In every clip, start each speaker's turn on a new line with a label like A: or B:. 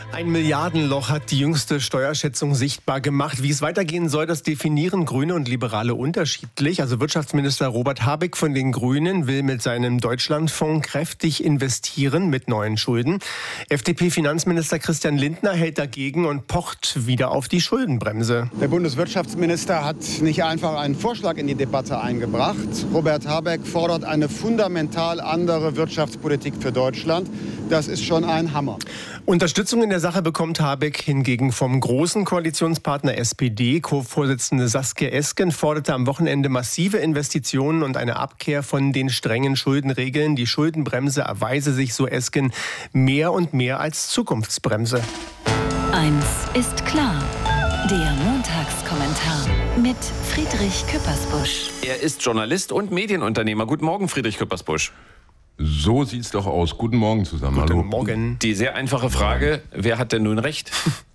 A: Ein Milliardenloch hat die jüngste Steuerschätzung sichtbar gemacht. Wie es weitergehen soll, das definieren Grüne und Liberale unterschiedlich. Also Wirtschaftsminister Robert Habeck von den Grünen will mit seinem Deutschlandfonds kräftig investieren mit neuen Schulden. FDP-Finanzminister Christian Lindner hält dagegen und pocht wieder auf die Schuldenbremse.
B: Der Bundeswirtschaftsminister hat nicht einfach einen Vorschlag in die Debatte eingebracht. Robert Habeck fordert eine fundamental andere Wirtschaftspolitik für Deutschland. Das ist schon ein Hammer.
A: Unterstützung in der Sache bekommt Habeck hingegen vom großen Koalitionspartner SPD. Co-Vorsitzende Saskia Esken forderte am Wochenende massive Investitionen und eine Abkehr von den strengen Schuldenregeln. Die Schuldenbremse erweise sich, so Esken, mehr und mehr als Zukunftsbremse.
C: Eins ist klar. Der Montagskommentar mit Friedrich Küppersbusch.
D: Er ist Journalist und Medienunternehmer. Guten Morgen, Friedrich Küppersbusch.
E: So sieht's doch aus. Guten Morgen zusammen.
A: Guten
E: Hallo.
A: Morgen.
D: Die sehr einfache Frage, wer hat denn nun recht?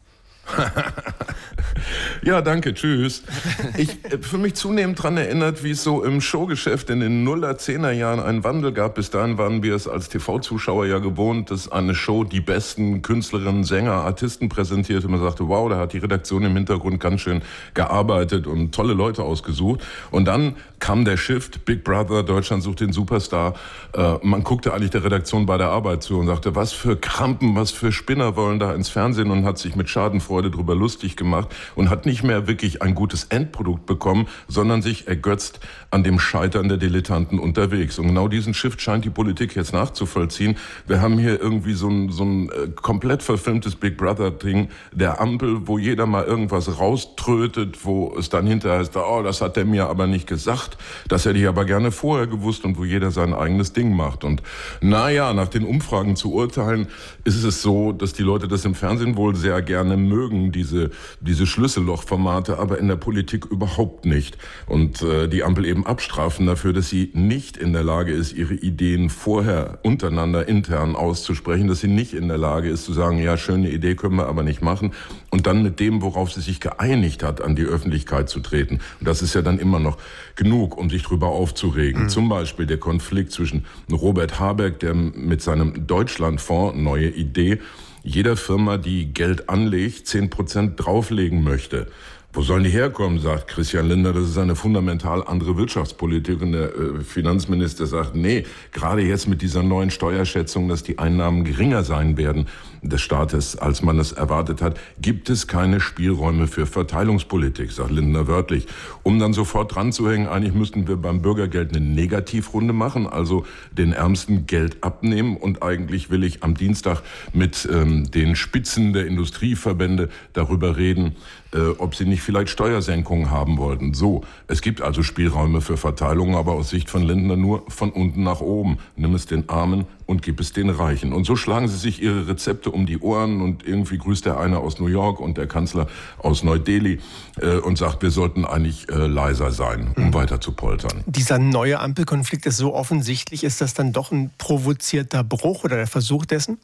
E: Ja, danke, tschüss. Ich für mich zunehmend daran erinnert, wie es so im Showgeschäft in den 0er, 10er Jahren einen Wandel gab. Bis dahin waren wir es als TV-Zuschauer ja gewohnt, dass eine Show die besten Künstlerinnen, Sänger, Artisten präsentierte. Man sagte, wow, da hat die Redaktion im Hintergrund ganz schön gearbeitet und tolle Leute ausgesucht. Und dann kam der Shift, Big Brother, Deutschland sucht den Superstar. Man guckte eigentlich der Redaktion bei der Arbeit zu und sagte, was für Krampen, was für Spinner wollen da ins Fernsehen, und hat sich mit Schadenfreude drüber lustig gemacht und hat nicht mehr wirklich ein gutes Endprodukt bekommen, sondern sich ergötzt an dem Scheitern der Dilettanten unterwegs. Und genau diesen Shift scheint die Politik jetzt nachzuvollziehen. Wir haben hier irgendwie so ein komplett verfilmtes Big Brother-Ding der Ampel, wo jeder mal irgendwas rauströtet, wo es dann hinterher heißt, oh, das hat der mir aber nicht gesagt, das hätte ich aber gerne vorher gewusst, und wo jeder sein eigenes Ding macht. Und naja, nach den Umfragen zu urteilen, ist es so, dass die Leute das im Fernsehen wohl sehr gerne mögen, diese Schlüssellochformate, aber in der Politik überhaupt nicht. Und die Ampel eben abstrafen dafür, dass sie nicht in der Lage ist, ihre Ideen vorher untereinander intern auszusprechen, dass sie nicht in der Lage ist zu sagen, ja, schöne Idee können wir aber nicht machen, und dann mit dem, worauf sie sich geeinigt hat, an die Öffentlichkeit zu treten. Und das ist ja dann immer noch genug, um sich drüber aufzuregen. Zum Beispiel der Konflikt zwischen Robert Habeck, der mit seinem Deutschlandfonds, neue Idee, jeder Firma, die Geld anlegt, 10% drauflegen möchte. Wo sollen die herkommen, sagt Christian Lindner. Das ist eine fundamental andere Wirtschaftspolitik. Und der Finanzminister sagt, nee, gerade jetzt mit dieser neuen Steuerschätzung, dass die Einnahmen geringer sein werden des Staates, als man es erwartet hat, gibt es keine Spielräume für Verteilungspolitik, sagt Lindner wörtlich. Um dann sofort dran zu hängen, eigentlich müssten wir beim Bürgergeld eine Negativrunde machen, also den Ärmsten Geld abnehmen. Und eigentlich will ich am Dienstag mit den Spitzen der Industrieverbände darüber reden, ob sie nicht vielleicht Steuersenkungen haben wollten. So, es gibt also Spielräume für Verteilung, aber aus Sicht von Lindner nur von unten nach oben. Nimm es den Armen und gib es den Reichen. Und so schlagen sie sich ihre Rezepte um die Ohren, und irgendwie grüßt der eine aus New York und der Kanzler aus Neu-Delhi und sagt, wir sollten eigentlich leiser sein, um weiter zu poltern.
A: Dieser neue Ampelkonflikt ist so offensichtlich. Ist das dann doch ein provozierter Bruch oder der Versuch dessen?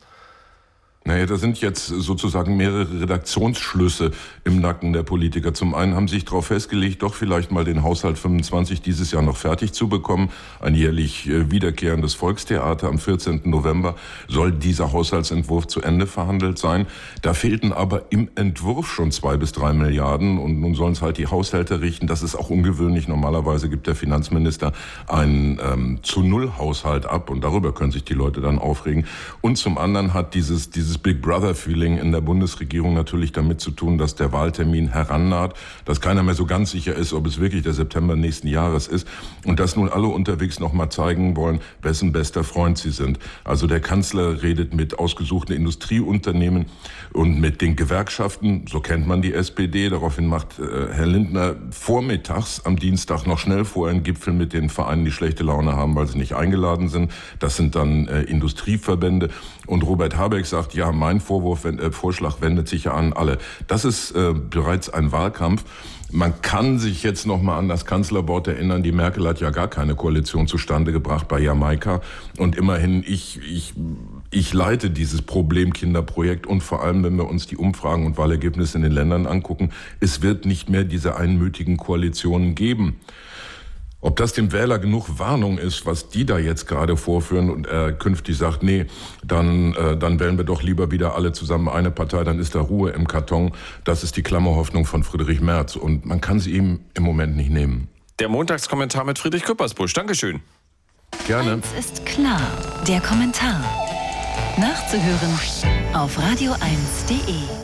E: Naja, da sind jetzt sozusagen mehrere Redaktionsschlüsse im Nacken der Politiker. Zum einen haben sie sich darauf festgelegt, doch vielleicht mal den Haushalt 25 dieses Jahr noch fertig zu bekommen. Ein jährlich wiederkehrendes Volkstheater. Am 14. November soll dieser Haushaltsentwurf zu Ende verhandelt sein. Da fehlten aber im Entwurf schon 2 bis 3 Milliarden, und nun sollen es halt die Haushälter richten. Das ist auch ungewöhnlich. Normalerweise gibt der Finanzminister einen zu-Null-Haushalt ab, und darüber können sich die Leute dann aufregen. Und zum anderen hat dieses Big Brother-Feeling in der Bundesregierung natürlich damit zu tun, dass der Wahltermin herannaht, dass keiner mehr so ganz sicher ist, ob es wirklich der September nächsten Jahres ist, und dass nun alle unterwegs noch mal zeigen wollen, wessen bester Freund sie sind. Also der Kanzler redet mit ausgesuchten Industrieunternehmen und mit den Gewerkschaften, so kennt man die SPD. Daraufhin macht Herr Lindner vormittags am Dienstag noch schnell vorher einen Gipfel mit den Vereinen, die schlechte Laune haben, weil sie nicht eingeladen sind. Das sind dann Industrieverbände. Und Robert Habeck sagt, ja, mein Vorschlag wendet sich ja an alle. Das ist bereits ein Wahlkampf. Man kann sich jetzt noch mal an das Kanzlerwort erinnern. Die Merkel hat ja gar keine Koalition zustande gebracht bei Jamaika. Und immerhin, ich leite dieses Problemkinderprojekt. Und vor allem, wenn wir uns die Umfragen und Wahlergebnisse in den Ländern angucken, es wird nicht mehr diese einmütigen Koalitionen geben. Ob das dem Wähler genug Warnung ist, was die da jetzt gerade vorführen und er künftig sagt, nee, dann wählen wir doch lieber wieder alle zusammen eine Partei, dann ist da Ruhe im Karton. Das ist die Klammerhoffnung von Friedrich Merz und man kann sie ihm im Moment nicht nehmen.
D: Der Montagskommentar mit Friedrich Küppersbusch. Dankeschön.
E: Gerne.
C: Eins ist klar, der Kommentar. Nachzuhören auf radio1.de.